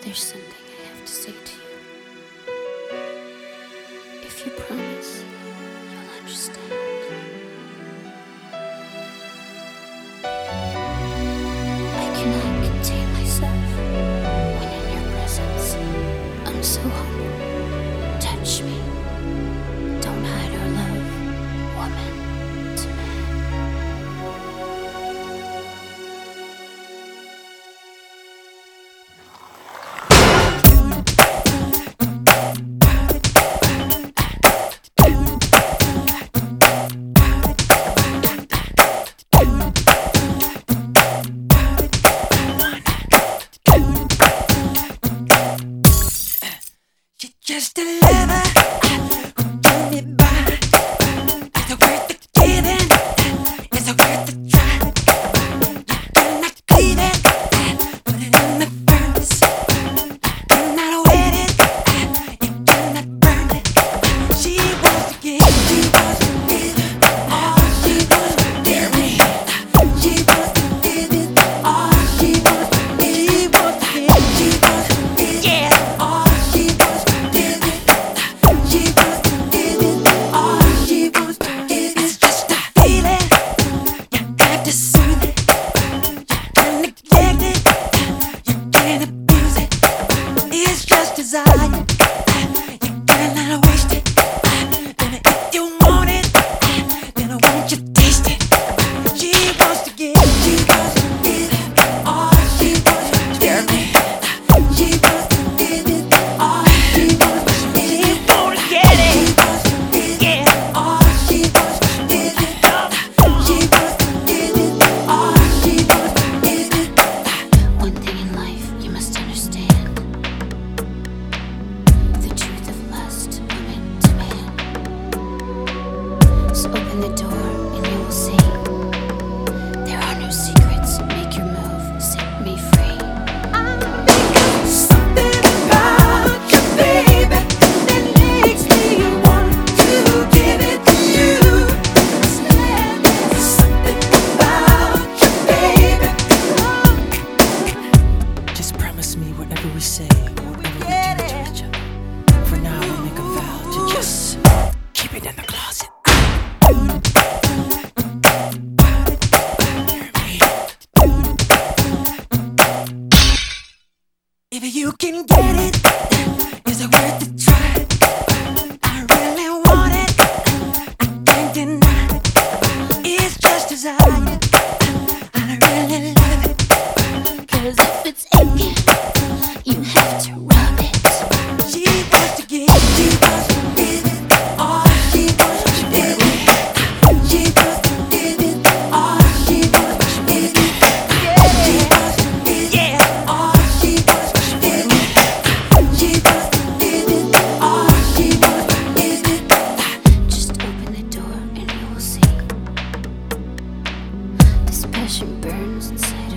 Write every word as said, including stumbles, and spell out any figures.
There's something I have to say to you. If you promise, you'll understand. I cannot contain myself when in your presence. I'm so hungry. Touch me. Don't hide our love, woman to man. Just a lover who can be by. Is it worth the giving? Is it worth the try? You cannot cleave it, put it in the furnace. Cannot wet it, you cannot burn it. She wants to give, she wants to give it all. She wants to give me. She wants to give it all. She wants to give, she wants to give, she wants to give, yeah, all. Desire, you cannot waste it. Then if you want it, then I want you to taste it. She wants to give, she wants to give it all. She wants to give me. She wants to give it all. She wants to give it. She wants to get it. She wants to give it all. She wants to give it up. She wants to give it all. She wants to give it. One thing in life you must understand. So open the door and you will see. There are no secrets. Make your move. Set me free. Something about you, baby, that makes me want to give it to you. There's something about you, baby. Just promise me whatever we say, whatever we do to each other. For now, we'll make a vow to just keep it in the closet. If you can get it, is it worth the try? I really want it, I can't deny. It's just desire, I really love it. Cause if it's aching, you have to rub it. She wants to give, she wants to give it all. She wants to give it. She wants to give it all. She wants to give it. She wants to give it all. She wants to give it. She wants to give it all. She wants to give it. Just open the door and you will see. This passion burns inside.